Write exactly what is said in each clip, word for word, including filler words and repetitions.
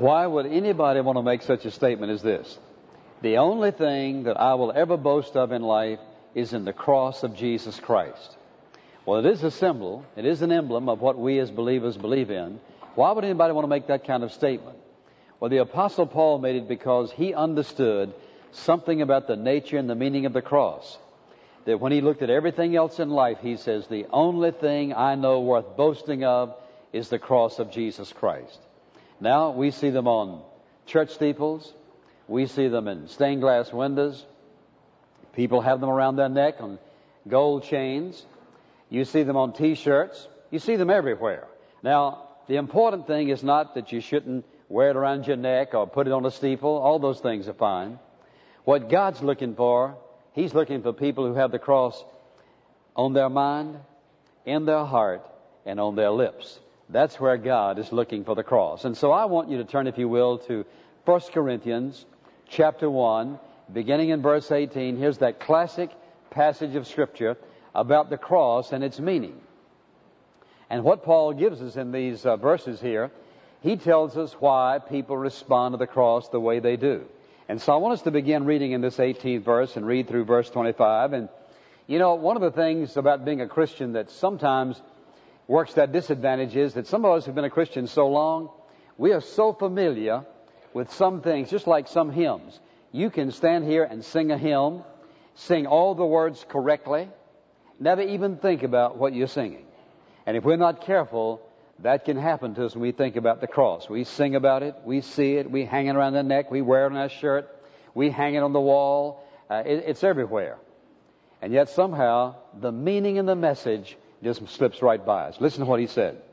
Why would anybody want to make such a statement as this? The only thing that I will ever boast of in life is in the cross of Jesus Christ. Well, it is a symbol, it is an emblem of what we as believers believe in. Why would anybody want to make that kind of statement? Well, the Apostle Paul made it because he understood something about the nature and the meaning of the cross. That when he looked at everything else in life, he says, the only thing I know worth boasting of is the cross of Jesus Christ. Now, we see them on church steeples. We see them in stained glass windows. People have them around their neck on gold chains. You see them on T-shirts. You see them everywhere. Now, the important thing is not that you shouldn't wear it around your neck or put it on a steeple. All those things are fine. What God's looking for, He's looking for people who have the cross on their mind, in their heart, and on their lips. That's where God is looking for the cross. And so I want you to turn, if you will, to First Corinthians chapter one, beginning in verse eighteen. Here's that classic passage of Scripture about the cross and its meaning. And what Paul gives us in these uh, verses here, he tells us why people respond to the cross the way they do. And so I want us to begin reading in this eighteenth verse and read through verse twenty-five. And, you know, one of the things about being a Christian that sometimes works that disadvantage is that some of us have been a Christian so long, we are so familiar with some things, just like some hymns. You can stand here and sing a hymn, sing all the words correctly, never even think about what you're singing. And if we're not careful, that can happen to us when we think about the cross. We sing about it, we see it, we hang it around the neck, we wear it on our shirt, we hang it on the wall. Uh, it, it's everywhere. And yet somehow the meaning and the message just slips right by us. Listen to what he said.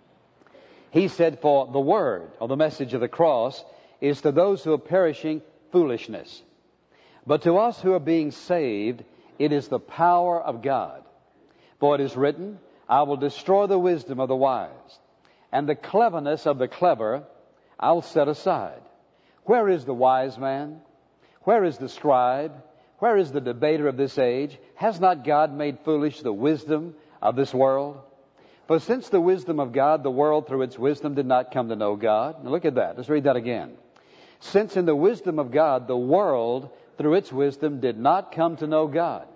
He said, for the word, or the message of the cross, is to those who are perishing foolishness. But to us who are being saved, it is the power of God. For it is written, I will destroy the wisdom of the wise, and the cleverness of the clever I will set aside. Where is the wise man? Where is the scribe? Where is the debater of this age? Has not God made foolish the wisdom of this world? For since the wisdom of God, the world through its wisdom did not come to know God. Now look at that. Let's read that again. Since in the wisdom of God, the world through its wisdom did not come to know God,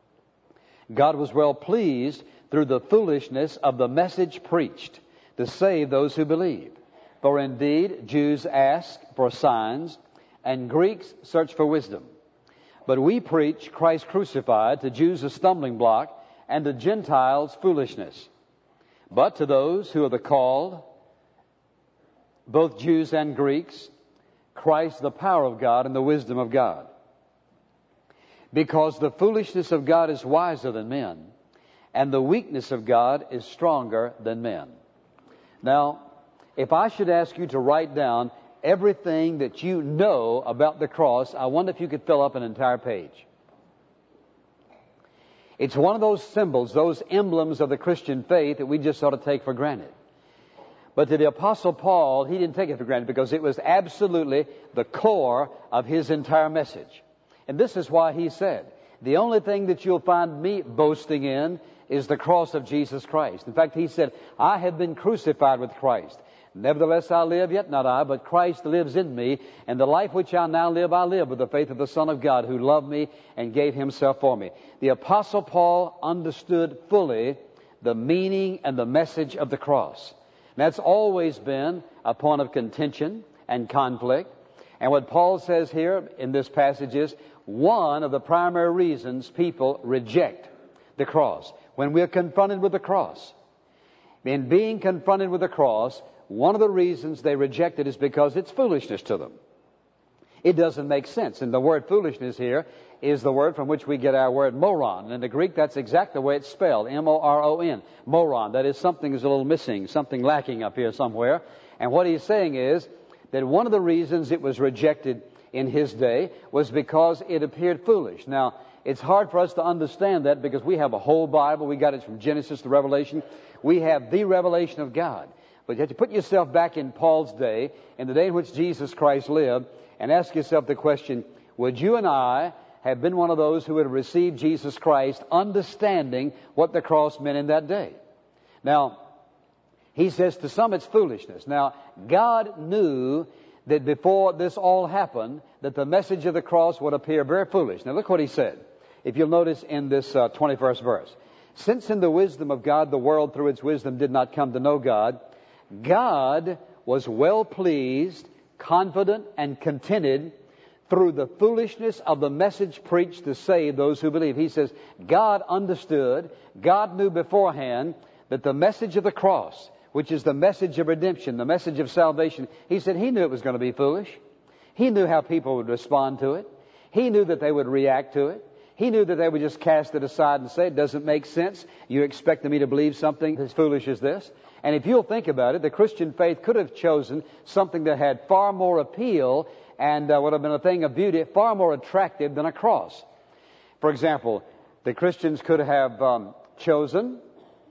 God was well pleased through the foolishness of the message preached to save those who believe. For indeed, Jews ask for signs, and Greeks search for wisdom. But we preach Christ crucified, to Jews a stumbling block, and to Gentiles foolishness. But to those who are the called, both Jews and Greeks, Christ the power of God and the wisdom of God. Because the foolishness of God is wiser than men, and the weakness of God is stronger than men. Now, if I should ask you to write down everything that you know about the cross, I wonder if you could fill up an entire page. It's one of those symbols, those emblems of the Christian faith that we just sort of take for granted. But to the Apostle Paul, he didn't take it for granted because it was absolutely the core of his entire message. And this is why he said, the only thing that you'll find me boasting in is the cross of Jesus Christ. In fact, he said, I have been crucified with Christ. Nevertheless, I live, yet not I, but Christ lives in me. And the life which I now live, I live with the faith of the Son of God, who loved me and gave himself for me. The Apostle Paul understood fully the meaning and the message of the cross. And that's always been a point of contention and conflict. And what Paul says here in this passage is one of the primary reasons people reject the cross. When we're confronted with the cross, in being confronted with the cross, one of the reasons they reject it is because it's foolishness to them. It doesn't make sense. And the word foolishness here is the word from which we get our word moron. And in the Greek, that's exactly the way it's spelled, M O R O N, moron. That is, something is a little missing, something lacking up here somewhere. And what he's saying is that one of the reasons it was rejected in his day was because it appeared foolish. Now, it's hard for us to understand that because we have a whole Bible. We got it from Genesis to Revelation. We have the revelation of God. But you have to put yourself back in Paul's day, in the day in which Jesus Christ lived, and ask yourself the question, would you and I have been one of those who would have received Jesus Christ understanding what the cross meant in that day? Now, He says to some it's foolishness. Now, God knew that before this all happened, that the message of the cross would appear very foolish. Now look what he said. If you'll notice in this uh, twenty-first verse. Since in the wisdom of God the world through its wisdom did not come to know God, God was well pleased, confident, and contented through the foolishness of the message preached to save those who believe. He says, God understood, God knew beforehand that the message of the cross, which is the message of redemption, the message of salvation, he said he knew it was going to be foolish. He knew how people would respond to it. He knew that they would react to it. He knew that they would just cast it aside and say, it doesn't make sense. You expected me to believe something as foolish as this? And if you'll think about it, the Christian faith could have chosen something that had far more appeal and uh, would have been a thing of beauty, far more attractive than a cross. For example, the Christians could have um, chosen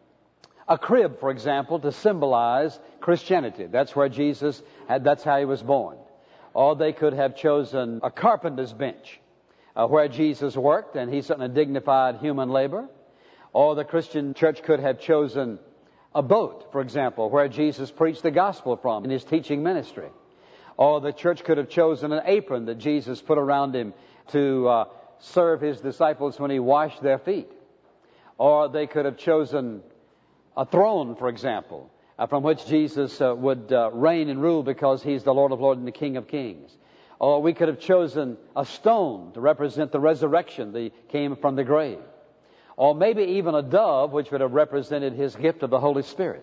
a crib, for example, to symbolize Christianity. That's where Jesus had, that's how he was born. Or they could have chosen a carpenter's bench, uh, where Jesus worked, and he certainly dignified human labor. Or the Christian church could have chosen a boat, for example, where Jesus preached the gospel from in his teaching ministry. Or the church could have chosen an apron that Jesus put around him to uh, serve his disciples when he washed their feet. Or they could have chosen a throne, for example, uh, from which Jesus uh, would uh, reign and rule because he's the Lord of Lords and the King of Kings. Or we could have chosen a stone to represent the resurrection that came from the grave. Or maybe even a dove, which would have represented his gift of the Holy Spirit.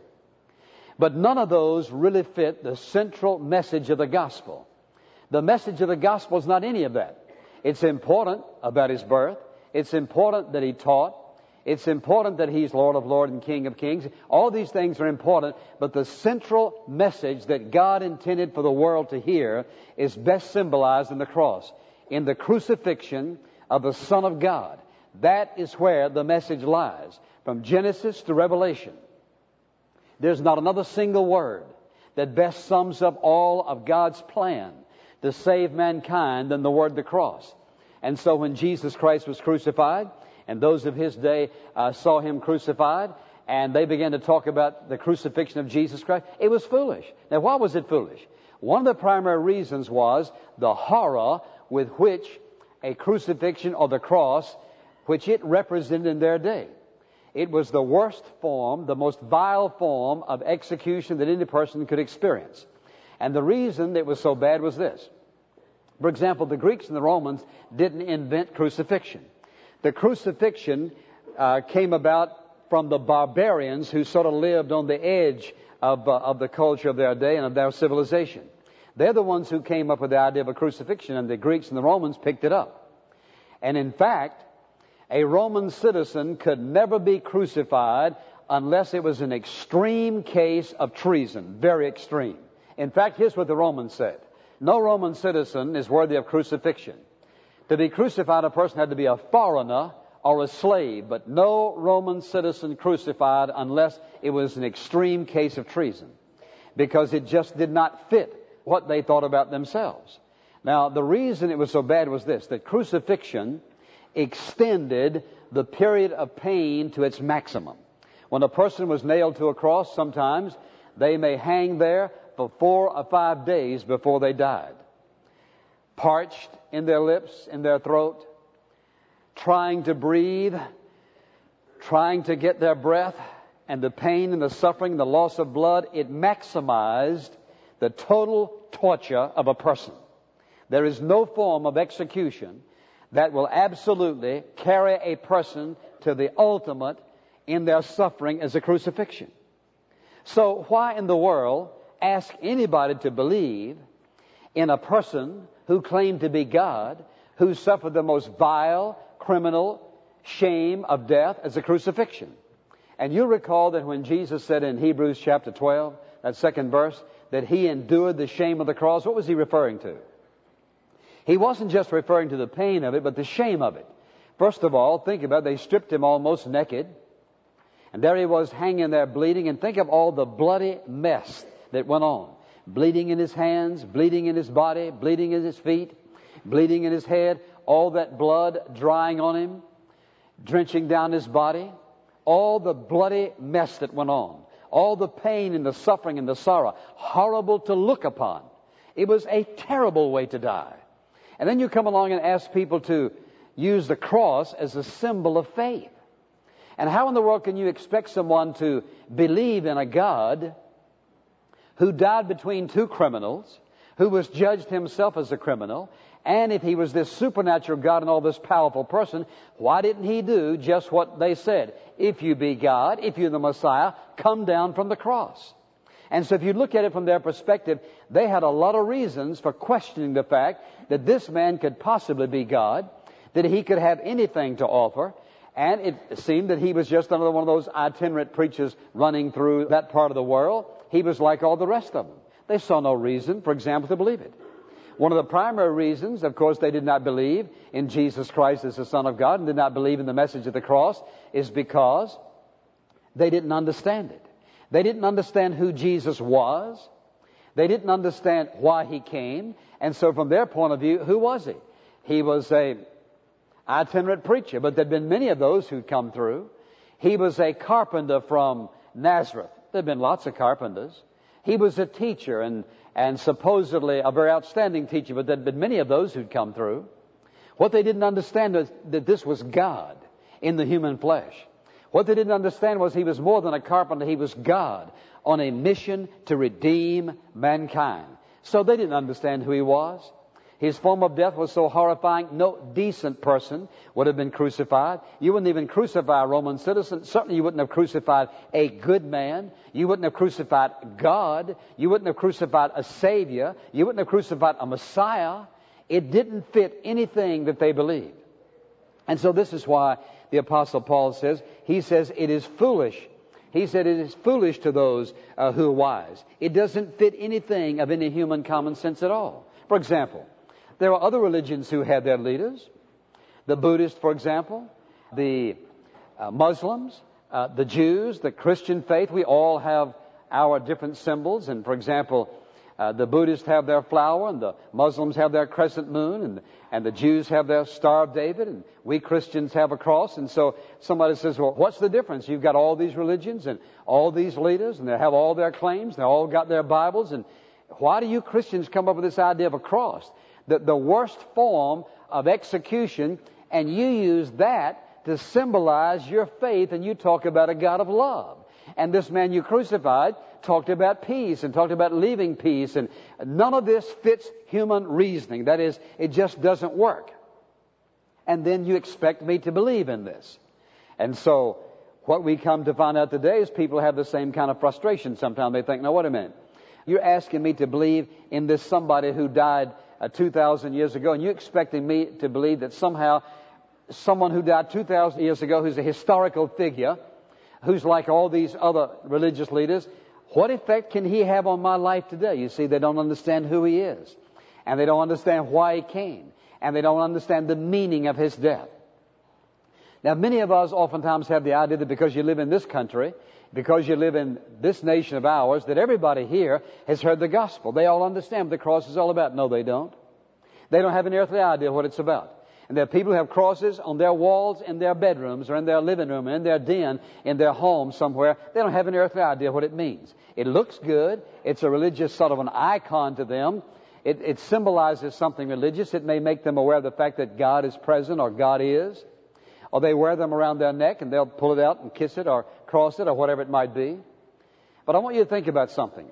But none of those really fit the central message of the gospel. The message of the gospel is not any of that. It's important about his birth. It's important that he taught. It's important that he's Lord of Lords and King of Kings. All these things are important, but the central message that God intended for the world to hear is best symbolized in the cross, in the crucifixion of the Son of God. That is where the message lies, from Genesis to Revelation. There's not another single word that best sums up all of God's plan to save mankind than the word the cross. And so when Jesus Christ was crucified, and those of his day uh, saw him crucified, and they began to talk about the crucifixion of Jesus Christ, it was foolish. Now, why was it foolish? One of the primary reasons was the horror with which a crucifixion or the cross, which it represented in their day. It was the worst form, the most vile form of execution that any person could experience. And the reason it was so bad was this. For example, the Greeks and the Romans didn't invent crucifixion. The crucifixion uh, came about from the barbarians who sort of lived on the edge of, uh, of the culture of their day and of their civilization. They're the ones who came up with the idea of a crucifixion, and the Greeks and the Romans picked it up. And in fact, a Roman citizen could never be crucified unless it was an extreme case of treason, very extreme. In fact, here's what the Romans said. No Roman citizen is worthy of crucifixion. To be crucified, a person had to be a foreigner or a slave, but no Roman citizen crucified unless it was an extreme case of treason, because it just did not fit what they thought about themselves. Now, the reason it was so bad was this, that crucifixion extended the period of pain to its maximum. When a person was nailed to a cross, sometimes they may hang there for four or five days before they died. Parched in their lips, in their throat, trying to breathe, trying to get their breath, and the pain and the suffering, the loss of blood, it maximized the total torture of a person. There is no form of execution that will absolutely carry a person to the ultimate in their suffering as a crucifixion. So why in the world ask anybody to believe in a person who claimed to be God, who suffered the most vile, criminal shame of death as a crucifixion? And you'll recall that when Jesus said in Hebrews chapter twelve, that second verse, that he endured the shame of the cross, what was he referring to? He wasn't just referring to the pain of it, but the shame of it. First of all, think about it, they stripped him almost naked. And there he was hanging there bleeding. And think of all the bloody mess that went on. Bleeding in his hands, bleeding in his body, bleeding in his feet, bleeding in his head. All that blood drying on him, drenching down his body. All the bloody mess that went on. all the pain and the suffering and the sorrow, horrible to look upon. It was a terrible way to die. And then you come along and ask people to use the cross as a symbol of faith. And how in the world can you expect someone to believe in a God who died between two criminals, who was judged himself as a criminal, and if he was this supernatural God and all this powerful person, why didn't he do just what they said? If you be God, if you're the Messiah, come down from the cross. And so if you look at it from their perspective, they had a lot of reasons for questioning the fact that this man could possibly be God, that he could have anything to offer, and it seemed that he was just another one of those itinerant preachers running through that part of the world. He was like all the rest of them. They saw no reason, for example, to believe it. One of the primary reasons, of course, they did not believe in Jesus Christ as the Son of God and did not believe in the message of the cross is because they didn't understand it. They didn't understand who Jesus was. They didn't understand why he came. And so from their point of view, who was he? He was a itinerant preacher, but there'd been many of those who'd come through. He was a carpenter from Nazareth. There'd been lots of carpenters. He was a teacher and, and supposedly a very outstanding teacher, but there'd been many of those who'd come through. What they didn't understand was that this was God in the human flesh. What they didn't understand was he was more than a carpenter. He was God on a mission to redeem mankind. So they didn't understand who he was. His form of death was so horrifying, no decent person would have been crucified. You wouldn't even crucify a Roman citizen. Certainly you wouldn't have crucified a good man. You wouldn't have crucified God. You wouldn't have crucified a Savior. You wouldn't have crucified a Messiah. It didn't fit anything that they believed. And so this is why the Apostle Paul says, he says it is foolish. He said it is foolish to those uh, who are wise. It doesn't fit anything of any human common sense at all. For example, there are other religions who had their leaders. The Buddhists, for example, the uh, Muslims, uh, the Jews, the Christian faith. We all have our different symbols. And for example, uh, the Buddhists have their flower, and the Muslims have their crescent moon, and, and the Jews have their Star of David, and we Christians have a cross. And so somebody says, well, what's the difference? You've got all these religions and all these leaders, and they have all their claims, and they all got their Bibles, and why do you Christians come up with this idea of a cross? The, the worst form of execution, and you use that to symbolize your faith, and you talk about a God of love. And this man you crucified talked about peace and talked about leaving peace, and none of this fits human reasoning. That is, it just doesn't work. And then you expect me to believe in this. And so what we come to find out today is people have the same kind of frustration. Sometimes they think, no, wait a minute. You're asking me to believe in this somebody who died uh, two thousand years ago, and you're expecting me to believe that somehow someone who died two thousand years ago, who's a historical figure, who's like all these other religious leaders, what effect can he have on my life today? You see, they don't understand who he is, and they don't understand why he came, and they don't understand the meaning of his death. Now, many of us oftentimes have the idea that because you live in this country, because you live in this nation of ours, that everybody here has heard the gospel. They all understand what the cross is all about. No, they don't. They don't have an earthly idea what it's about. And there are people who have crosses on their walls in their bedrooms or in their living room, in their den, in their home somewhere. They don't have an earthly idea what it means. It looks good. It's a religious sort of an icon to them. It, it symbolizes something religious. It may make them aware of the fact that God is present or God is. Or they wear them around their neck and they'll pull it out and kiss it or cross it or whatever it might be. But I want you to think about something.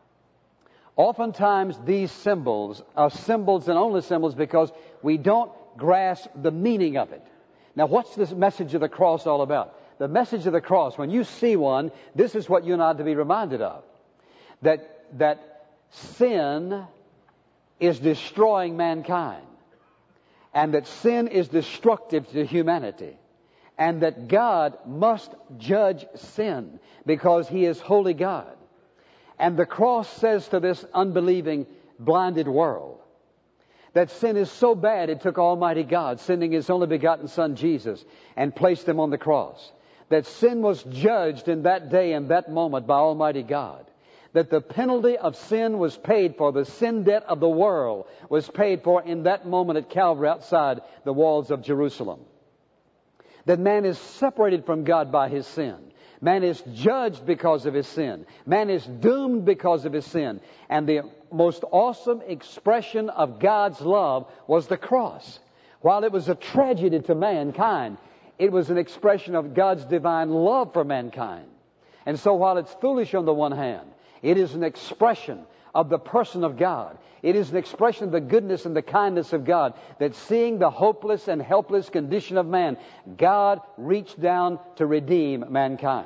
Oftentimes these symbols are symbols and only symbols because we don't grasp the meaning of it. Now, what's this message of the cross all about? The message of the cross, when you see one, this is what you and I are to be reminded of. That, that sin is destroying mankind. And that sin is destructive to humanity. And that God must judge sin because He is holy God. And the cross says to this unbelieving, blinded world that sin is so bad it took Almighty God, sending His only begotten Son Jesus, and placed Him on the cross. That sin was judged in that day and that moment by Almighty God. That the penalty of sin was paid for. The sin debt of the world was paid for in that moment at Calvary outside the walls of Jerusalem. That man is separated from God by his sin. Man is judged because of his sin. Man is doomed because of his sin. And the most awesome expression of God's love was the cross. While it was a tragedy to mankind, it was an expression of God's divine love for mankind. And so while it's foolish on the one hand, it is an expression of the person of God. It is an expression of the goodness and the kindness of God, that seeing the hopeless and helpless condition of man, God reached down to redeem mankind.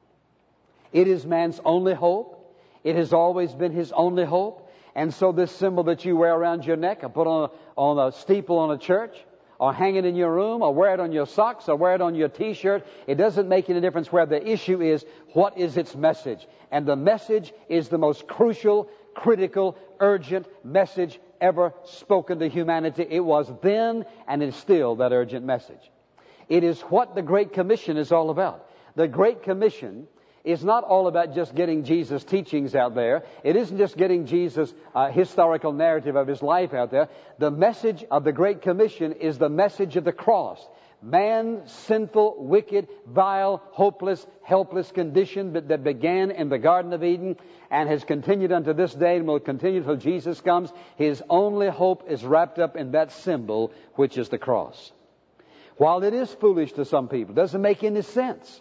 It is man's only hope. It has always been his only hope. And so this symbol that you wear around your neck, or put on a, on a steeple on a church, or hang it in your room, or wear it on your socks, or wear it on your T-shirt, it doesn't make any difference. Where the issue is, what is its message? And the message is the most crucial, critical, urgent message ever spoken to humanity. It was then, and it's still that urgent message. It is what the Great Commission is all about. The Great Commission is not all about just getting Jesus' teachings out there. It isn't just getting Jesus' uh, historical narrative of his life out there. The message of the Great Commission is the message of the cross. Man's sinful, wicked, vile, hopeless, helpless condition that, that began in the Garden of Eden and has continued unto this day and will continue till Jesus comes. His only hope is wrapped up in that symbol, which is the cross. While it is foolish to some people, it doesn't make any sense.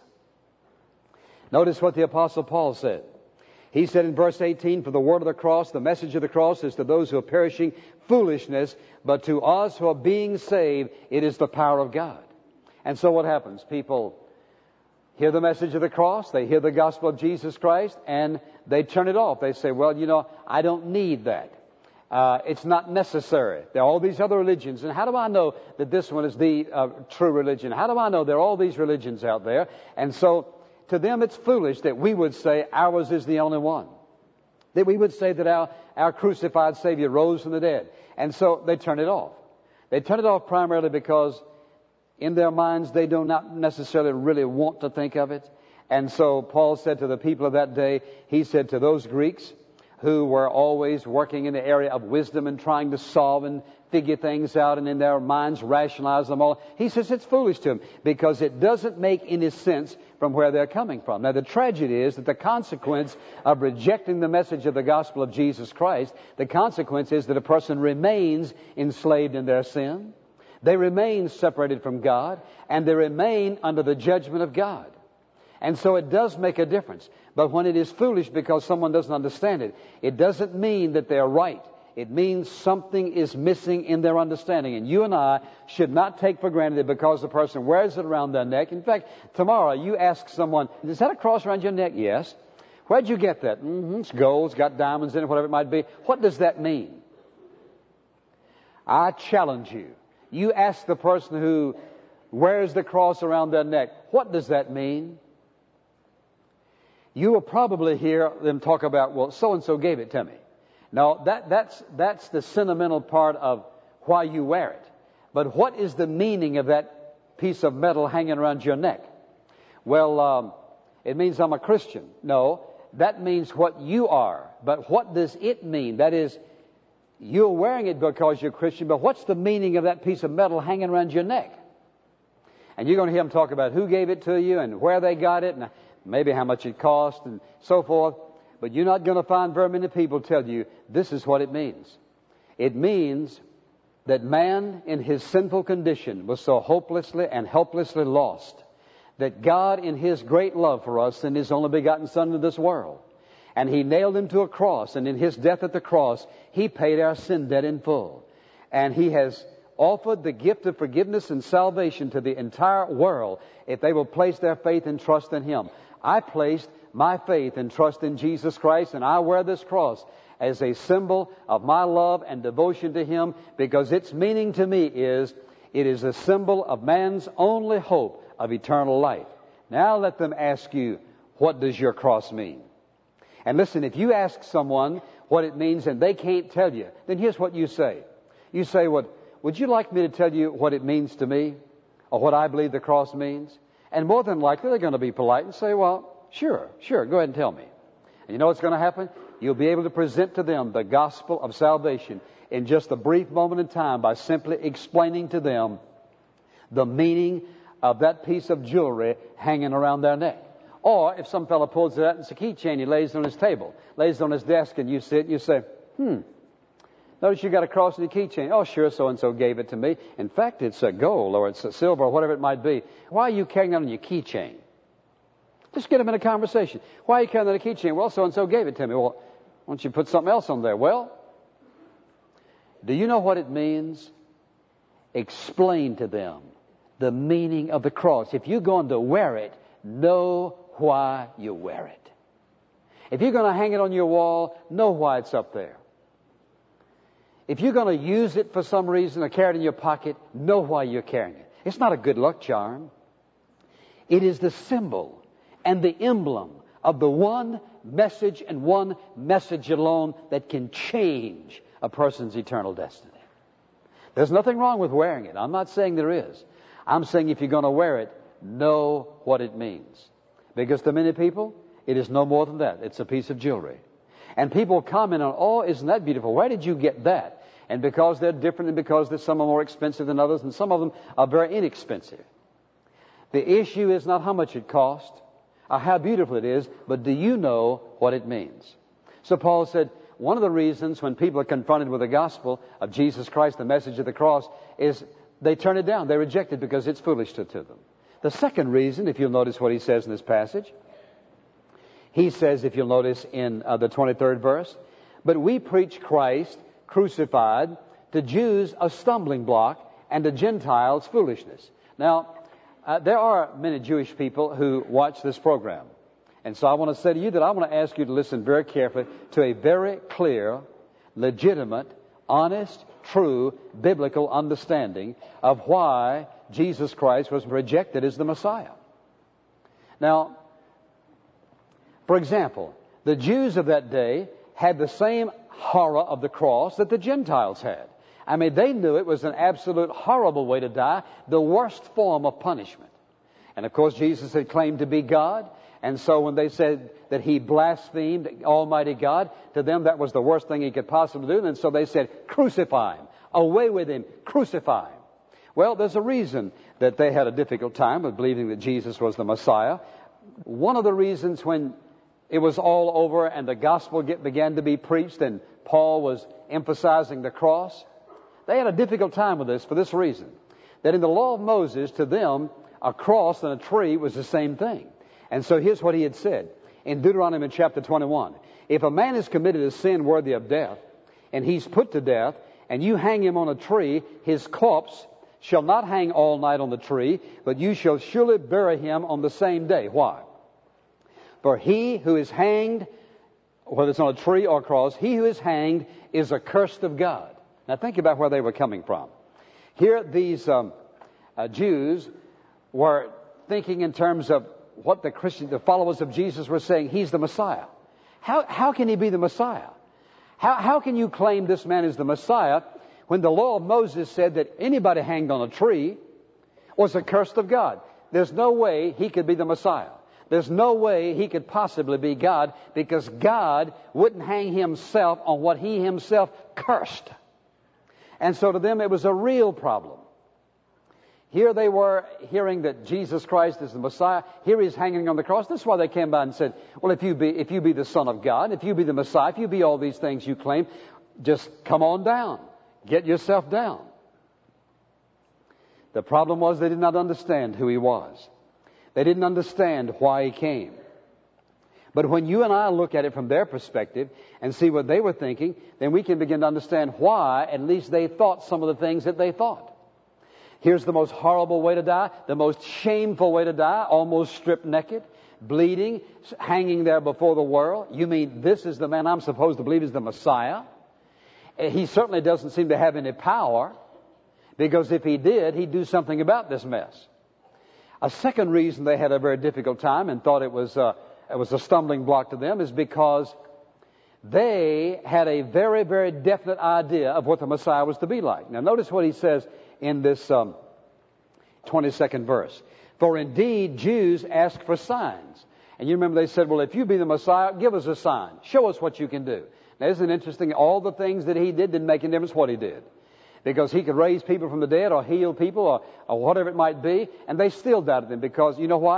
Notice what the Apostle Paul said. He said in verse eighteen, for the word of the cross, the message of the cross is to those who are perishing foolishness, but to us who are being saved, it is the power of God. And so what happens? People hear the message of the cross, they hear the gospel of Jesus Christ, and they turn it off. They say, well, you know, I don't need that. Uh, it's not necessary. There are all these other religions, and how do I know that this one is the uh, true religion? How do I know there are all these religions out there? And so to them it's foolish that we would say ours is the only one. That we would say that our, our crucified Savior rose from the dead. And so they turn it off. They turn it off primarily because in their minds they do not necessarily really want to think of it. And so Paul said to the people of that day, he said to those Greeks who were always working in the area of wisdom and trying to solve and figure things out and in their minds rationalize them all, he says it's foolish to them because it doesn't make any sense from where they're coming from. Now the tragedy is that the consequence of rejecting the message of the gospel of Jesus Christ, the consequence is that a person remains enslaved in their sin. They remain separated from God, and they remain under the judgment of God. And so it does make a difference. But when it is foolish because someone doesn't understand it, it doesn't mean that they're right. It means something is missing in their understanding. And you and I should not take for granted that because the person wears it around their neck. In fact, tomorrow you ask someone, is that a cross around your neck? Yes. Where'd you get that? Mm-hmm, it's gold, it's got diamonds in it, whatever it might be. What does that mean? I challenge you. You ask the person who wears the cross around their neck, what does that mean? You will probably hear them talk about, well, so-and-so gave it to me. Now, that, that's, that's the sentimental part of why you wear it. But what is the meaning of that piece of metal hanging around your neck? Well, um, it means I'm a Christian. No, that means what you are. But what does it mean? That is, you're wearing it because you're a Christian, but what's the meaning of that piece of metal hanging around your neck? And you're going to hear them talk about who gave it to you and where they got it and maybe how much it cost and so forth. But you're not going to find very many people tell you this is what it means. It means that man in his sinful condition was so hopelessly and helplessly lost that God in his great love for us sent his only begotten Son into this world. And he nailed him to a cross, and in his death at the cross, he paid our sin debt in full. And he has offered the gift of forgiveness and salvation to the entire world if they will place their faith and trust in him. I placed my faith and trust in Jesus Christ, and I wear this cross as a symbol of my love and devotion to him because its meaning to me is it is a symbol of man's only hope of eternal life. Now let them ask you, what does your cross mean? And listen, if you ask someone what it means and they can't tell you, then here's what you say. You say, what, would you like me to tell you what it means to me or what I believe the cross means? And more than likely they're going to be polite and say, well, Sure, sure, go ahead and tell me. And you know what's going to happen? You'll be able to present to them the gospel of salvation in just a brief moment in time by simply explaining to them the meaning of that piece of jewelry hanging around their neck. Or if some fellow pulls it out and it's a keychain, he lays it on his table, lays it on his desk, and you sit and you say, hmm, notice you got a cross in your keychain. Oh, sure, so-and-so gave it to me. In fact, it's a gold or it's a silver or whatever it might be. Why are you carrying that on your keychain? Just get them in a conversation. Why are you carrying that on a keychain? Well, so-and-so gave it to me. Well, why don't you put something else on there? Well, do you know what it means? Explain to them the meaning of the cross. If you're going to wear it, know why you wear it. If you're going to hang it on your wall, know why it's up there. If you're going to use it for some reason or carry it in your pocket, know why you're carrying it. It's not a good luck charm. It is the symbol and the emblem of the one message and one message alone that can change a person's eternal destiny. There's nothing wrong with wearing it. I'm not saying there is. I'm saying if you're going to wear it, know what it means. Because to many people, it is no more than that. It's a piece of jewelry. And people comment on, oh, isn't that beautiful? Where did you get that? And because they're different and because some are more expensive than others and some of them are very inexpensive. The issue is not how much it cost or how beautiful it is, but do you know what it means? So Paul said, one of the reasons when people are confronted with the gospel of Jesus Christ, the message of the cross, is they turn it down. They reject it because it's foolishness to them. The second reason, if you'll notice what he says in this passage, he says, if you'll notice in uh, the twenty-third verse, but we preach Christ crucified, to Jews a stumbling block, and to Gentiles foolishness. Now, uh, there are many Jewish people who watch this program. And so I want to say to you that I want to ask you to listen very carefully to a very clear, legitimate, honest, true, biblical understanding of why Jesus Christ was rejected as the Messiah. Now, for example, the Jews of that day had the same horror of the cross that the Gentiles had. I mean, they knew it was an absolute horrible way to die, the worst form of punishment. And of course, Jesus had claimed to be God. And so when they said that he blasphemed Almighty God, to them that was the worst thing he could possibly do. And so they said, crucify him. Away with him. Crucify him. Well, there's a reason that they had a difficult time with believing that Jesus was the Messiah. One of the reasons when it was all over and the gospel get, began to be preached and Paul was emphasizing the cross, they had a difficult time with this for this reason. That in the law of Moses, to them, a cross and a tree was the same thing. And so here's what he had said in Deuteronomy chapter twenty-one. If a man has committed a sin worthy of death, and he's put to death, and you hang him on a tree, his corpse shall not hang all night on the tree, but you shall surely bury him on the same day. Why? For he who is hanged, whether it's on a tree or a cross, he who is hanged is accursed of God. Now think about where they were coming from. Here these um, uh, Jews were thinking in terms of what the Christians, the followers of Jesus were saying, he's the Messiah. How, how can he be the Messiah? How, how can you claim this man is the Messiah when the law of Moses said that anybody hanged on a tree was accursed of God? There's no way he could be the Messiah. There's no way he could possibly be God, because God wouldn't hang himself on what he himself cursed. And so to them it was a real problem. Here they were hearing that Jesus Christ is the Messiah. Here he's hanging on the cross. That's why they came by and said, well, if you be, if you be the Son of God, if you be the Messiah, if you be all these things you claim, just come on down. Get yourself down. The problem was they did not understand who he was. They didn't understand why he came. But when you and I look at it from their perspective and see what they were thinking, then we can begin to understand why at least they thought some of the things that they thought. Here's the most horrible way to die, the most shameful way to die, almost stripped naked, bleeding, hanging there before the world. You mean this is the man I'm supposed to believe is the Messiah? He certainly doesn't seem to have any power, because if he did, he'd do something about this mess. A second reason they had a very difficult time and thought it was uh, it was a stumbling block to them is because they had a very, very definite idea of what the Messiah was to be like. Now notice what he says in this um, twenty-second verse. For indeed Jews ask for signs. And you remember they said, well, if you be the Messiah, give us a sign. Show us what you can do. Now isn't it interesting? All the things that he did didn't make any difference what he did. Because he could raise people from the dead or heal people or, or whatever it might be. And they still doubted him because, you know what?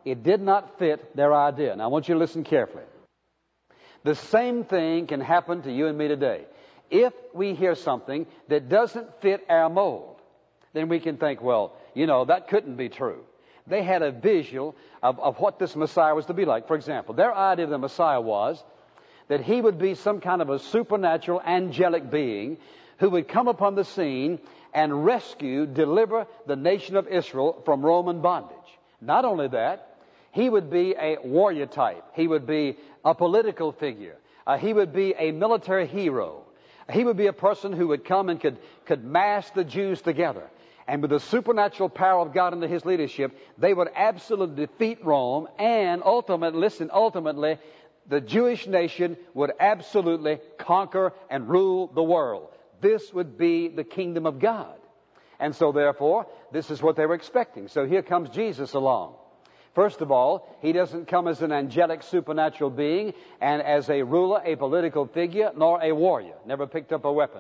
It did not fit their idea. Now, I want you to listen carefully. The same thing can happen to you and me today. If we hear something that doesn't fit our mold, then we can think, well, you know, that couldn't be true. They had a visual of, of what this Messiah was to be like. For example, their idea of the Messiah was that he would be some kind of a supernatural, angelic being who would come upon the scene and rescue, deliver the nation of Israel from Roman bondage. Not only that, he would be a warrior type. He would be a political figure. Uh, he would be a military hero. He would be a person who would come and could, could mass the Jews together. And with the supernatural power of God under his leadership, they would absolutely defeat Rome, and ultimately, listen, ultimately, the Jewish nation would absolutely conquer and rule the world. This would be the kingdom of God. And so therefore, this is what they were expecting. So here comes Jesus along. First of all, he doesn't come as an angelic supernatural being and as a ruler, a political figure, nor a warrior. Never picked up a weapon.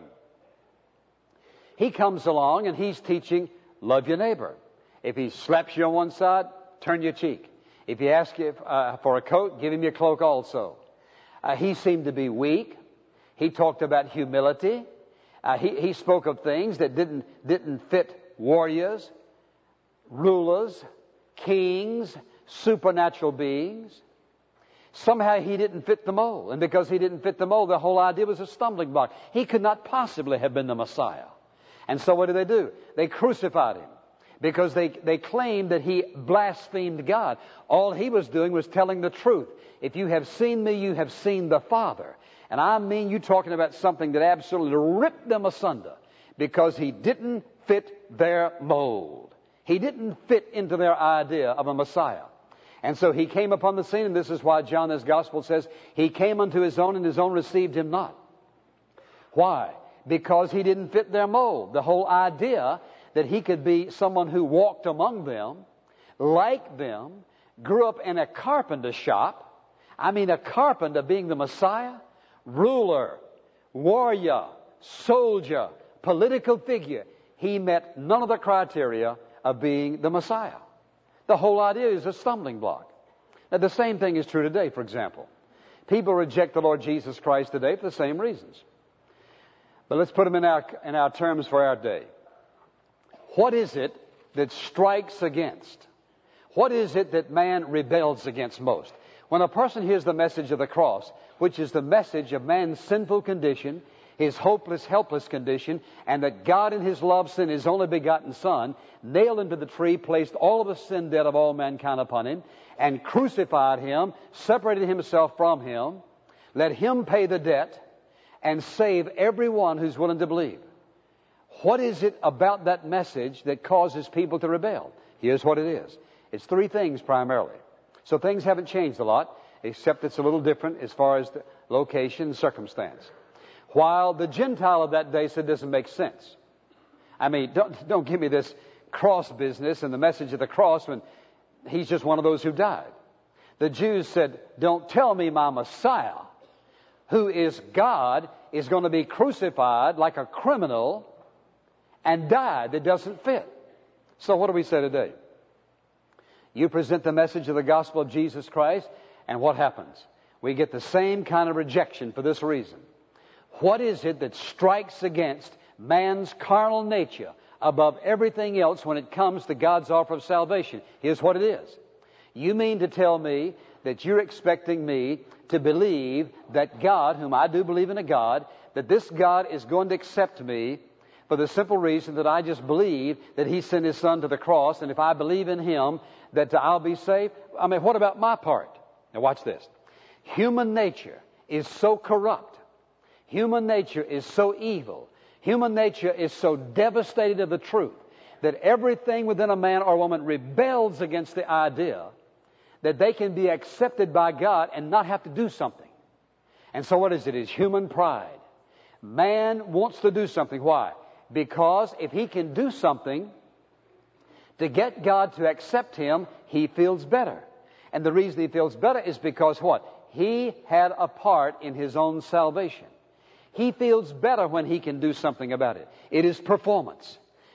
He comes along and he's teaching, love your neighbor. If he slaps you on one side, turn your cheek. If he asks you uh, for a coat, give him your cloak also. Uh, he seemed to be weak. He talked about humility. Uh, he, he spoke of things that didn't, didn't fit warriors, rulers, kings, supernatural beings. Somehow he didn't fit the mold. And because he didn't fit the mold, the whole idea was a stumbling block. He could not possibly have been the Messiah. And so what did they do? They crucified him because they, they claimed that he blasphemed God. All he was doing was telling the truth. If you have seen me, you have seen the Father. And I mean you talking about something that absolutely ripped them asunder because he didn't fit their mold. He didn't fit into their idea of a Messiah. And so he came upon the scene, and this is why John, this gospel says, he came unto his own, and his own received him not. Why? Because he didn't fit their mold. The whole idea that he could be someone who walked among them, like them, grew up in a carpenter shop. I mean, a carpenter being the Messiah, ruler, warrior, soldier, political figure. He met none of the criteria of being the Messiah. The whole idea is a stumbling block. Now, the same thing is true today, for example. People reject the Lord Jesus Christ today for the same reasons. But let's put them in our, in our terms for our day. What is it that strikes against? What is it that man rebels against most? When a person hears the message of the cross, which is the message of man's sinful condition, his hopeless, helpless condition, and that God in his love sent his only begotten Son, nailed him to the tree, placed all of the sin debt of all mankind upon him, and crucified him, separated himself from him, let him pay the debt, and save everyone who's willing to believe. What is it about that message that causes people to rebel? Here's what it is. It's three things primarily. So things haven't changed a lot, except it's a little different as far as the location and circumstance. While the Gentile of that day said, doesn't make sense. I mean, don't, don't give me this cross business and the message of the cross when he's just one of those who died. The Jews said, don't tell me my Messiah, who is God, is going to be crucified like a criminal and died. That doesn't fit. So what do we say today? You present the message of the gospel of Jesus Christ, and what happens? We get the same kind of rejection for this reason. What is it that strikes against man's carnal nature above everything else when it comes to God's offer of salvation? Here's what it is. You mean to tell me that you're expecting me to believe that God, whom I do believe in a God, that this God is going to accept me for the simple reason that I just believe that He sent His Son to the cross, and if I believe in Him, that I'll be saved? I mean, what about my part? Now watch this. Human nature is so corrupt. Human nature is so evil. Human nature is so devastated of the truth that everything within a man or woman rebels against the idea that they can be accepted by God and not have to do something. And so what is it? It's human pride. Man wants to do something. Why? Because if he can do something to get God to accept him, he feels better. And the reason he feels better is because what? He had a part in his own salvation. He feels better when he can do something about it. It is performance.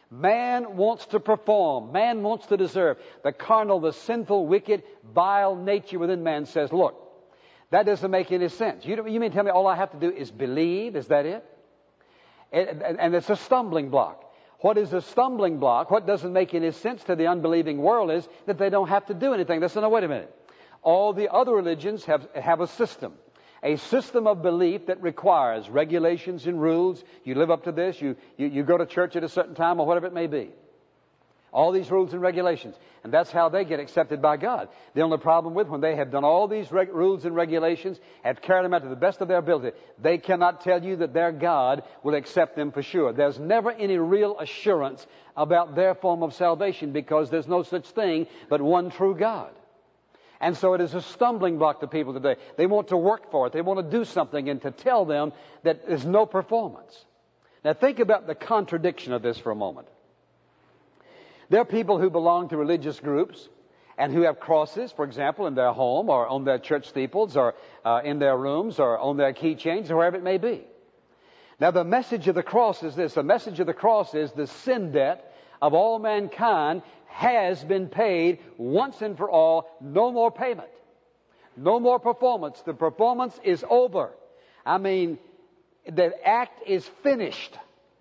Man wants to perform. Man wants to deserve. The carnal, the sinful, wicked, vile nature within man says, look, that doesn't make any sense. You, you mean to tell me all I have to do is believe? Is that it? And, and, and it's a stumbling block. What is a stumbling block, what doesn't make any sense to the unbelieving world is that they don't have to do anything. Listen, now wait a minute. All the other religions have, have a system. A system of belief that requires regulations and rules. You live up to this. You, you, you go to church at a certain time or whatever it may be. All these rules and regulations. And that's how they get accepted by God. The only problem with when they have done all these reg- rules and regulations, have carried them out to the best of their ability, they cannot tell you that their God will accept them for sure. There's never any real assurance about their form of salvation because there's no such thing but one true God. And so it is a stumbling block to people today. They want to work for it. They want to do something and to tell them that there's no performance. Now think about the contradiction of this for a moment. There are people who belong to religious groups and who have crosses, for example, in their home or on their church steeples or uh, in their rooms or on their keychains or wherever it may be. Now the message of the cross is this. The message of the cross is the sin debt of all mankind has been paid once and for all. No more payment. No more performance. The performance is over. I mean, the act is finished.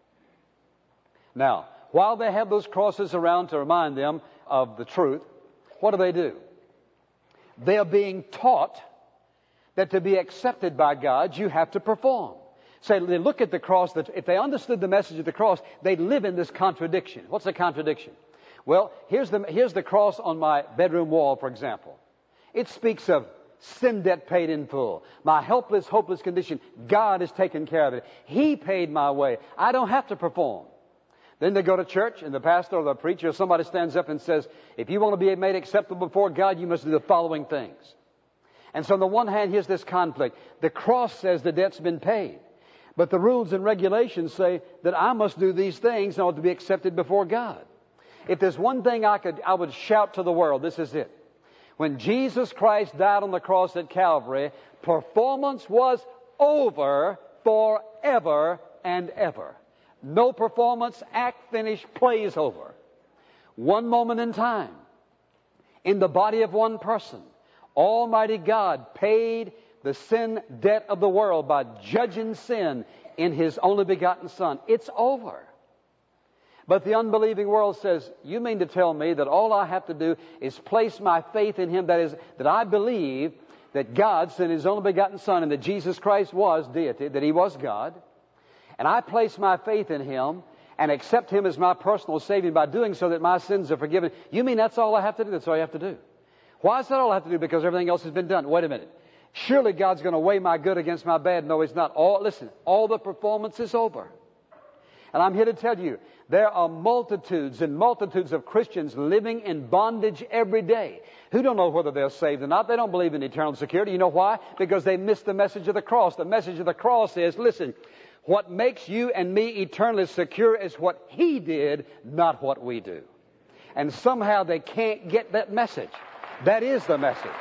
Now, while they have those crosses around to remind them of the truth, what do they do? They are being taught that to be accepted by God, you have to perform. So they look at the cross, that if they understood the message of the cross, they'd live in this contradiction. What's the contradiction? Well, here's the, here's the cross on my bedroom wall, for example. It speaks of sin debt paid in full. My helpless, hopeless condition, God has taken care of it. He paid my way. I don't have to perform. Then they go to church, and the pastor or the preacher or somebody stands up and says, if you want to be made acceptable before God, you must do the following things. And so on the one hand, here's this conflict. The cross says the debt's been paid. But the rules and regulations say that I must do these things in order to be accepted before God. If there's one thing I could, I would shout to the world, this is it. When Jesus Christ died on the cross at Calvary, performance was over forever and ever. No performance, act finished, plays over. One moment in time, in the body of one person, Almighty God paid the sin debt of the world by judging sin in His only begotten Son. It's over. But the unbelieving world says, you mean to tell me that all I have to do is place my faith in Him, that is, that I believe that God sent His only begotten Son and that Jesus Christ was deity, that He was God, and I place my faith in Him and accept Him as my personal Savior by doing so that my sins are forgiven. You mean that's all I have to do? That's all you have to do. Why is that all I have to do? Because everything else has been done. Wait a minute. Surely God's going to weigh my good against my bad. No, He's not. All, listen, all the performance is over. And I'm here to tell you, there are multitudes and multitudes of Christians living in bondage every day who don't know whether they're saved or not. They don't believe in eternal security. You know why? Because they missed the message of the cross. The message of the cross is, listen, what makes you and me eternally secure is what He did, not what we do. And somehow they can't get that message. That is the message.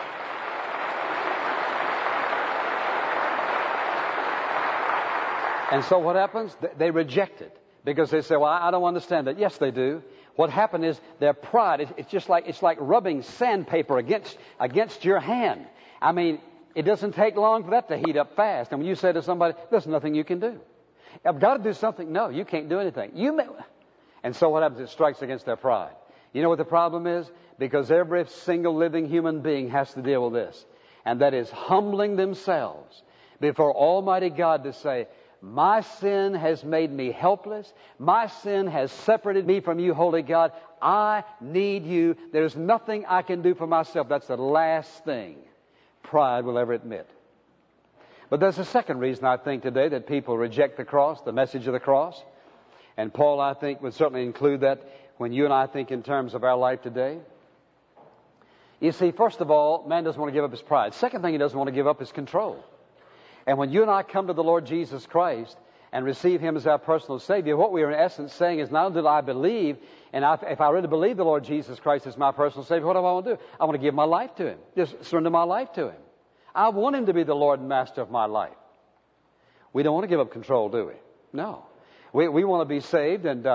And so what happens? They reject it because they say, well, I don't understand that. Yes, they do. What happened is their pride, it's just like, it's like rubbing sandpaper against, against your hand. I mean, it doesn't take long for that to heat up fast. And when you say to somebody, there's nothing you can do. I've got to do something. No, you can't do anything. You may... And so what happens? It strikes against their pride. You know what the problem is? Because every single living human being has to deal with this. And that is humbling themselves before Almighty God to say, my sin has made me helpless. My sin has separated me from you, Holy God. I need you. There's nothing I can do for myself. That's the last thing pride will ever admit. But there's a second reason I think today that people reject the cross, the message of the cross. And Paul, I think, would certainly include that when you and I think in terms of our life today. You see, first of all, man doesn't want to give up his pride. Second thing he doesn't want to give up is control. And when you and I come to the Lord Jesus Christ and receive Him as our personal Savior, what we are in essence saying is not only do I believe, and I, if I really believe the Lord Jesus Christ is my personal Savior, what do I want to do? I want to give my life to Him. Just surrender my life to Him. I want Him to be the Lord and Master of my life. We don't want to give up control, do we? No. We, we want to be saved, and uh,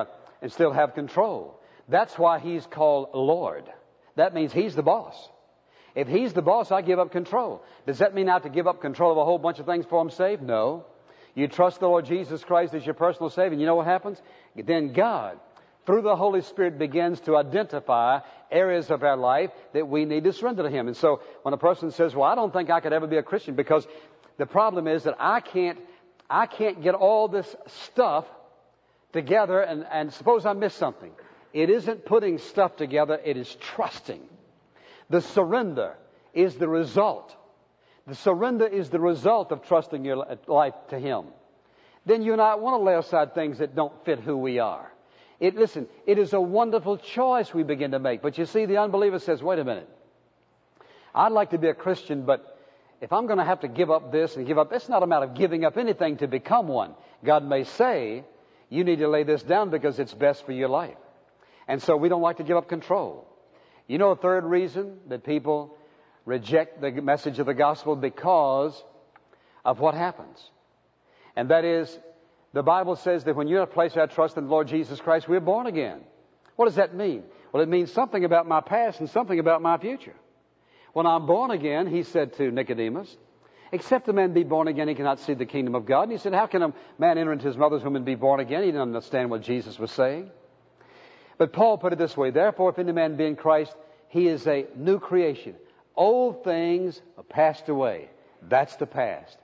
and still have control. That's why He's called Lord. That means He's the boss. If He's the boss, I give up control. Does that mean I have to give up control of a whole bunch of things before I'm saved? No. You trust the Lord Jesus Christ as your personal Savior, and you know what happens? Then God, through the Holy Spirit, begins to identify areas of our life that we need to surrender to Him. And so when a person says, well, I don't think I could ever be a Christian, because the problem is that I can't, I can't get all this stuff together, and, and suppose I miss something. It isn't putting stuff together, it is trusting. The surrender is the result. The surrender is the result of trusting your life to Him. Then you and I want to lay aside things that don't fit who we are. It, listen, it is a wonderful choice we begin to make. But you see, the unbeliever says, wait a minute. I'd like to be a Christian, but if I'm going to have to give up this and give up, it's not a matter of giving up anything to become one. God may say, you need to lay this down because it's best for your life. And so we don't like to give up control. You know a third reason that people reject the message of the gospel? Because of what happens. And that is, the Bible says that when you place our trust in the Lord Jesus Christ, we're born again. What does that mean? Well, it means something about my past and something about my future. When I'm born again, He said to Nicodemus, except a man be born again, he cannot see the kingdom of God. And he said, how can a man enter into his mother's womb and be born again? He didn't understand what Jesus was saying. But Paul put it this way, therefore, if any man be in Christ, he is a new creation. Old things are passed away. That's the past.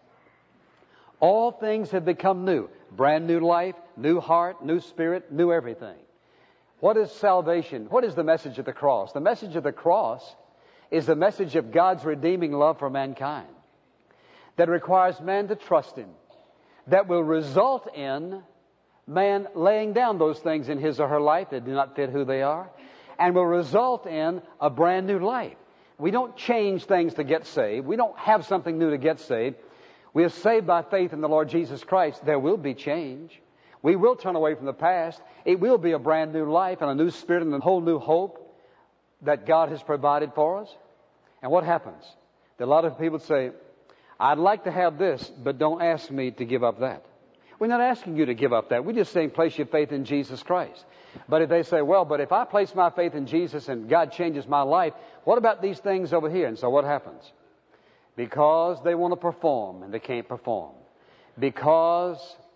All things have become new. Brand new life, new heart, new spirit, new everything. What is salvation? What is the message of the cross? The message of the cross is the message of God's redeeming love for mankind that requires man to trust Him, that will result in man laying down those things in his or her life that do not fit who they are, and will result in a brand new life. We don't change things to get saved. We don't have something new to get saved. We are saved by faith in the Lord Jesus Christ. There will be change. We will turn away from the past. It will be a brand new life and a new spirit and a whole new hope that God has provided for us. And what happens? A lot of people say, I'd like to have this, but don't ask me to give up that. We're not asking you to give up that. We're just saying place your faith in Jesus Christ. But if they say, well, but if I place my faith in Jesus and God changes my life, what about these things over here? And so what happens? Because they want to perform and they can't perform. Because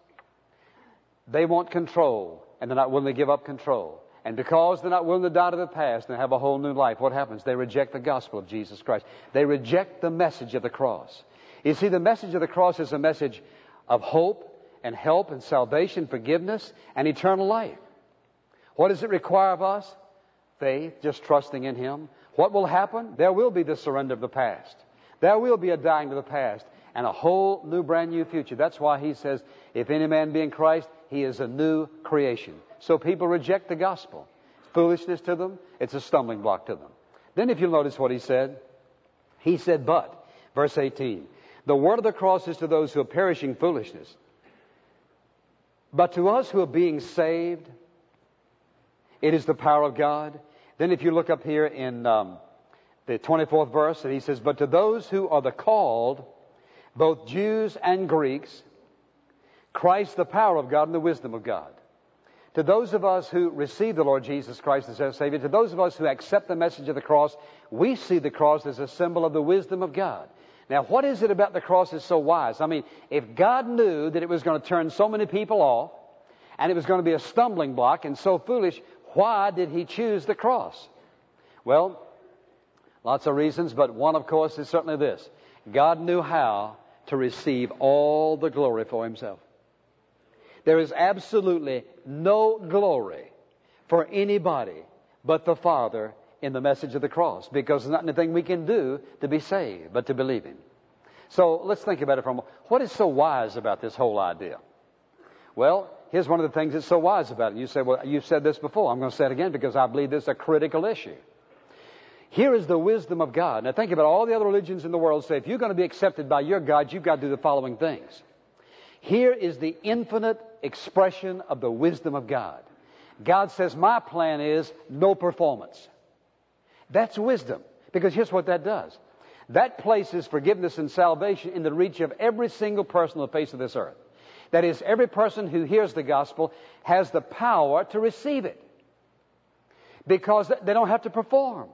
they want control and they're not willing to give up control. And because they're not willing to die to the past and have a whole new life, what happens? They reject the gospel of Jesus Christ. They reject the message of the cross. You see, the message of the cross is a message of hope and help and salvation, forgiveness, and eternal life. What does it require of us? Faith, just trusting in Him. What will happen? There will be the surrender of the past. There will be a dying to the past and a whole new brand new future. That's why He says, if any man be in Christ, he is a new creation. So people reject the gospel. It's foolishness to them. It's a stumbling block to them. Then if you'll notice what He said, He said, but, verse eighteen, the word of the cross is to those who are perishing foolishness. But to us who are being saved, it is the power of God. Then if you look up here in um, the twenty-fourth verse, and He says, but to those who are the called, both Jews and Greeks, Christ the power of God and the wisdom of God. To those of us who receive the Lord Jesus Christ as our Savior, to those of us who accept the message of the cross, we see the cross as a symbol of the wisdom of God. Now, what is it about the cross that's so wise? I mean, if God knew that it was going to turn so many people off, and it was going to be a stumbling block and so foolish, why did He choose the cross? Well, lots of reasons, but one, of course, is certainly this. God knew how to receive all the glory for Himself. There is absolutely no glory for anybody but the Father in the message of the cross, because there's not anything we can do to be saved, but to believe Him. So let's think about it for a moment. What is so wise about this whole idea? Well, here's one of the things that's so wise about it. You say, well, you've said this before. I'm going to say it again because I believe this is a critical issue. Here is the wisdom of God. Now think about all the other religions in the world say, if you're going to be accepted by your God, you've got to do the following things. Here is the infinite expression of the wisdom of God. God says, my plan is no performance. That's wisdom, because here's what that does. That places forgiveness and salvation in the reach of every single person on the face of this earth. That is, every person who hears the gospel has the power to receive it, because they don't have to perform.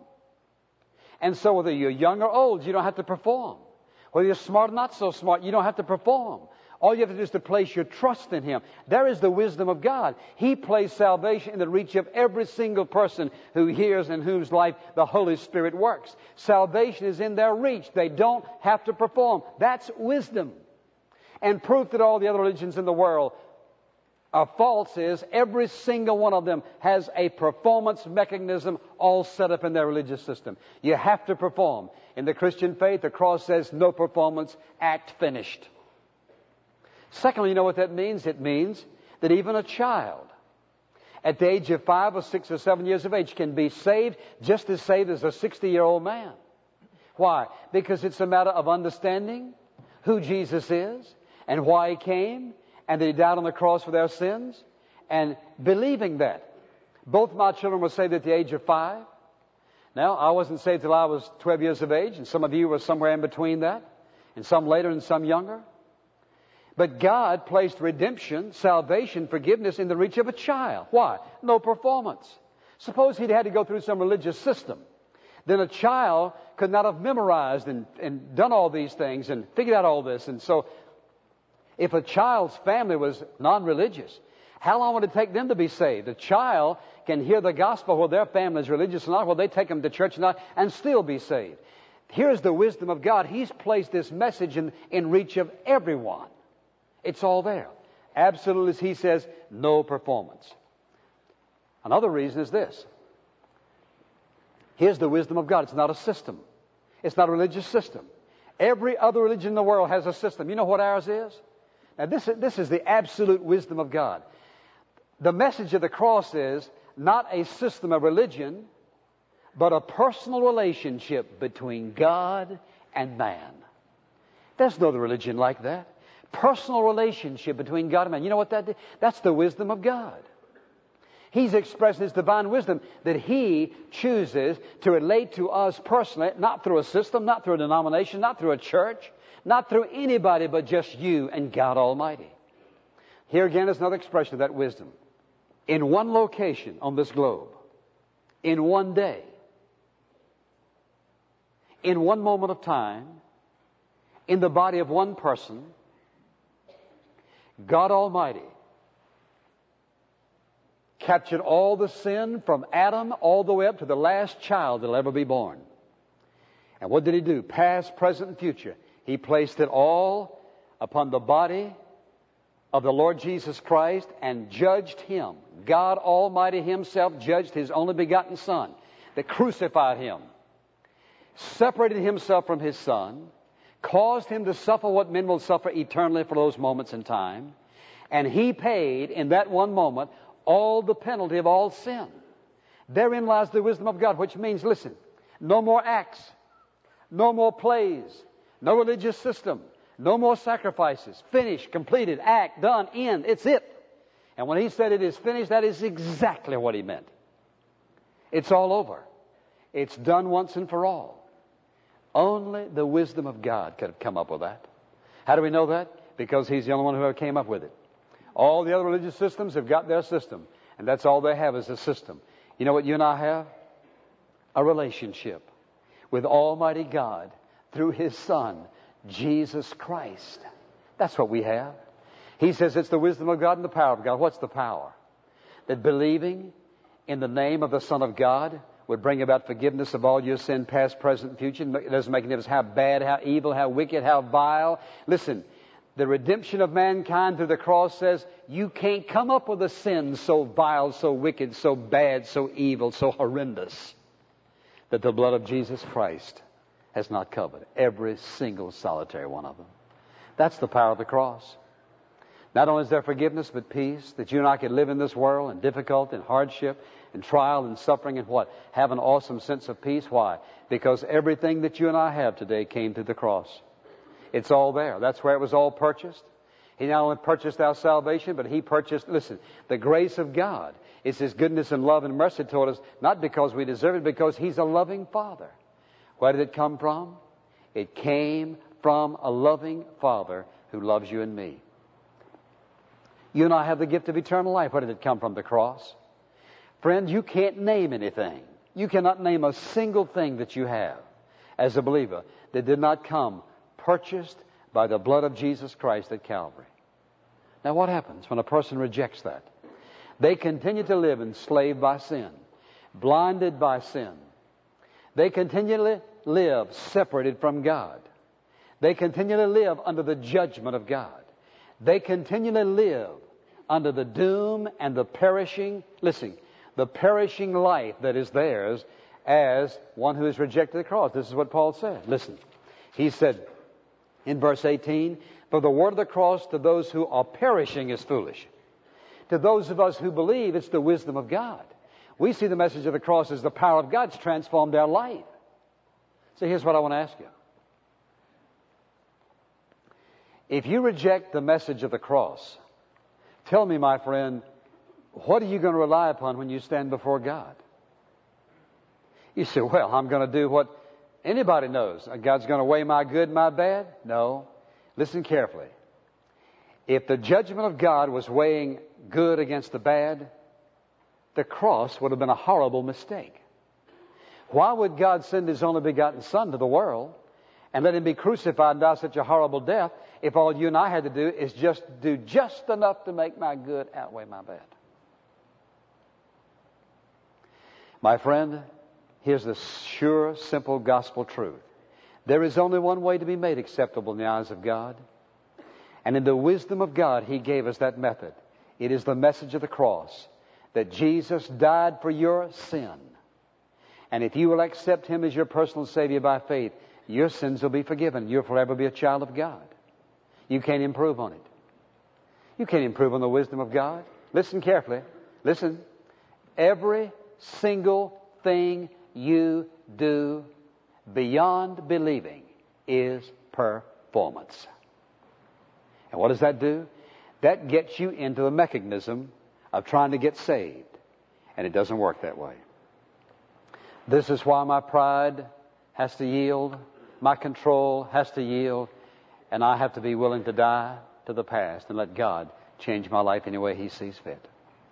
And so whether you're young or old, you don't have to perform. Whether you're smart or not so smart, you don't have to perform. All you have to do is to place your trust in Him. There is the wisdom of God. He placed salvation in the reach of every single person who hears and whose life the Holy Spirit works. Salvation is in their reach. They don't have to perform. That's wisdom. And proof that all the other religions in the world are false is every single one of them has a performance mechanism all set up in their religious system. You have to perform. In the Christian faith, the cross says no performance, act finished. Secondly, you know what that means? It means that even a child at the age of five or six or seven years of age can be saved just as saved as a sixty-year-old man. Why? Because it's a matter of understanding who Jesus is and why He came, and that He died on the cross for their sins, and believing that. Both my children were saved at the age of five. Now, I wasn't saved till I was twelve years of age, and some of you were somewhere in between that, and some later and some younger. But God placed redemption, salvation, forgiveness in the reach of a child. Why? No performance. Suppose he'd had to go through some religious system. Then a child could not have memorized and, and done all these things and figured out all this. And so, if a child's family was non-religious, how long would it take them to be saved? A child can hear the gospel whether their family is religious or not, whether they take them to church or not, and still be saved. Here's the wisdom of God. He's placed this message in, in reach of everyone. It's all there. Absolutely, as He says, no performance. Another reason is this. Here's the wisdom of God. It's not a system. It's not a religious system. Every other religion in the world has a system. You know what ours is? Now, this is, this is the absolute wisdom of God. The message of the cross is not a system of religion, but a personal relationship between God and man. There's no other religion like that. Personal relationship between God and man. You know what that is? That's the wisdom of God. He's expressing His divine wisdom that He chooses to relate to us personally, not through a system, not through a denomination, not through a church, not through anybody but just you and God Almighty. Here again is another expression of that wisdom. In one location on this globe, in one day, in one moment of time, in the body of one person, God Almighty captured all the sin from Adam all the way up to the last child that'll ever be born. And what did He do? Past, present, and future. He placed it all upon the body of the Lord Jesus Christ and judged Him. God Almighty Himself judged His only begotten Son that crucified Him, separated Himself from His Son, caused Him to suffer what men will suffer eternally for those moments in time, and He paid in that one moment all the penalty of all sin. Therein lies the wisdom of God, which means, listen, no more acts, no more plays, no religious system, no more sacrifices. Finished, completed, act, done, end. It's it. And when He said it is finished, that is exactly what He meant. It's all over. It's done once and for all. Only the wisdom of God could have come up with that. How do we know that? Because He's the only one who ever came up with it. All the other religious systems have got their system, and that's all they have is a system. You know what you and I have? A relationship with Almighty God through His Son, Jesus Christ. That's what we have. He says it's the wisdom of God and the power of God. What's the power? That believing in the name of the Son of God would bring about forgiveness of all your sin, past, present, and future. It doesn't make any difference how bad, how evil, how wicked, how vile. Listen, the redemption of mankind through the cross says you can't come up with a sin so vile, so wicked, so bad, so evil, so horrendous that the blood of Jesus Christ has not covered. Every single solitary one of them. That's the power of the cross. Not only is there forgiveness, but peace, that you and I can live in this world in difficulty and hardship and trial and suffering and what? Have an awesome sense of peace. Why? Because everything that you and I have today came through the cross. It's all there. That's where it was all purchased. He not only purchased our salvation, but He purchased, listen, the grace of God. It's His goodness and love and mercy toward us, not because we deserve it, because He's a loving Father. Where did it come from? It came from a loving Father who loves you and me. You and I have the gift of eternal life. Where did it come from? The cross. Friend, you can't name anything. You cannot name a single thing that you have as a believer that did not come purchased by the blood of Jesus Christ at Calvary. Now what happens when a person rejects that? They continue to live enslaved by sin, blinded by sin. They continually live separated from God. They continually live under the judgment of God. They continually live under the doom and the perishing, listen, the perishing life that is theirs as one who has rejected the cross. This is what Paul said. Listen, he said in verse eighteen, for the word of the cross to those who are perishing is foolish. To those of us who believe, it's the wisdom of God. We see the message of the cross as the power of God. It's transformed our life. So here's what I want to ask you. If you reject the message of the cross, tell me, my friend, what are you going to rely upon when you stand before God? You say, well, I'm going to do what anybody knows. God's going to weigh my good, my bad? No. Listen carefully. If the judgment of God was weighing good against the bad, the cross would have been a horrible mistake. Why would God send His only begotten Son to the world and let Him be crucified and die such a horrible death if all you and I had to do is just do just enough to make my good outweigh my bad? My friend, here's the sure, simple gospel truth. There is only one way to be made acceptable in the eyes of God. And in the wisdom of God, He gave us that method. It is the message of the cross, that Jesus died for your sin. And if you will accept Him as your personal Savior by faith, your sins will be forgiven. You'll forever be a child of God. You can't improve on it. You can't improve on the wisdom of God. Listen carefully. Listen. Every single thing you do beyond believing is performance. And what does that do? That gets you into the mechanism of trying to get saved. And it doesn't work that way. This is why my pride has to yield, my control has to yield, and I have to be willing to die to the past and let God change my life any way He sees fit.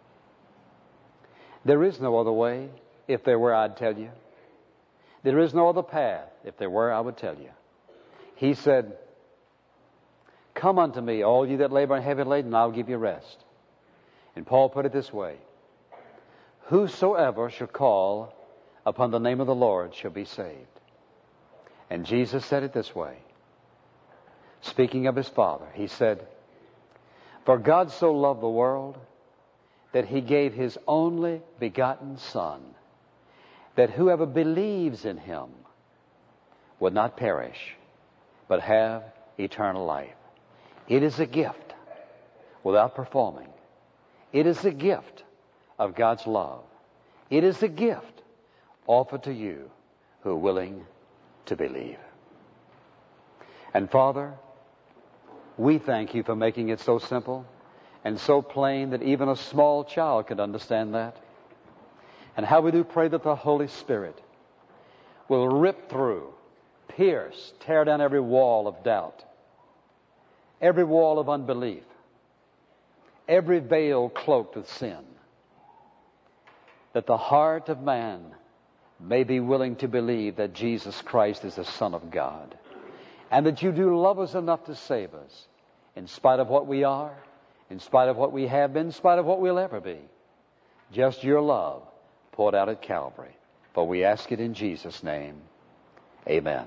There is no other way. If there were, I'd tell you. There is no other path. If there were, I would tell you. He said, come unto me, all you that labor and heavy laden, and I'll give you rest. And Paul put it this way, whosoever shall call upon the name of the Lord shall be saved. And Jesus said it this way, speaking of His Father. He said, for God so loved the world that He gave His only begotten Son, that whoever believes in Him would not perish, but have eternal life. It is a gift without performing. It is a gift of God's love. It is a gift offered to you who are willing to believe. And Father, we thank You for making it so simple and so plain that even a small child could understand that. And how we do pray that the Holy Spirit will rip through, pierce, tear down every wall of doubt, every wall of unbelief, every veil cloaked with sin, that the heart of man may be willing to believe that Jesus Christ is the Son of God, and that You do love us enough to save us, in spite of what we are, in spite of what we have been, in spite of what we'll ever be. Just Your love poured out at Calvary. For we ask it in Jesus' name. Amen.